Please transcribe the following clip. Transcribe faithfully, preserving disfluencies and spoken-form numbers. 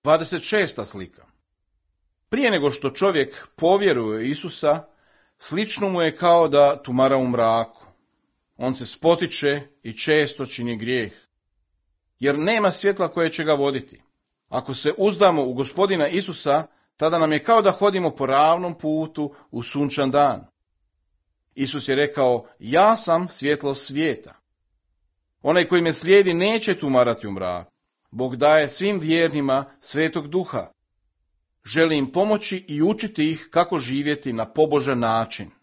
dvadeset šesta slika. Prije nego što čovjek povjeruje u Isusa, slično mu je kao da tumara u mraku. On se spotiče i često čini grijeh, jer nema svjetla koje će ga voditi. Ako se uzdamo u Gospodina Isusa, tada nam je kao da hodimo po ravnom putu u sunčan dan. Isus je rekao, ja sam svjetlo svijeta. Onaj koji me slijedi neće tumarati u mraku. Bog daje svim vjernima Svetog Duha. Želi im pomoći i učiti ih kako živjeti na pobožan način.